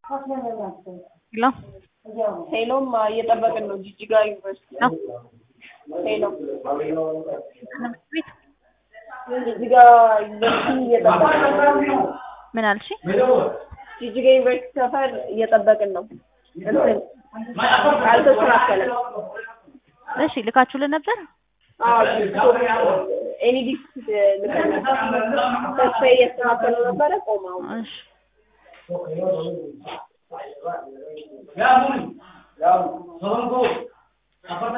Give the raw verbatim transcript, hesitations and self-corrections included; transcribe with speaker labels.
Speaker 1: ሄሎ
Speaker 2: ሄሎም እየጠበቅን ነው ጂጂጋ ዩኒቨርሲቲ
Speaker 1: ነው
Speaker 2: ሄሎ
Speaker 1: ቤት
Speaker 2: ጂጂጋ ዩኒቨርሲቲ እየጠበቅን ነው።
Speaker 1: ምን አልሽ?
Speaker 2: ጂጂጋ ዩኒቨርሲቲ ሰፈር እየጠበቅን ነው። እንትን አልተስተካከለም።
Speaker 1: እሺ ልካችሁልን ነበር?
Speaker 2: አዎ ኤኒዲስ ልከን ነበር። ተስፋዬ እያስተካከለው ነበረ ቆመው።
Speaker 1: እሺ
Speaker 3: Ya, ya, ya,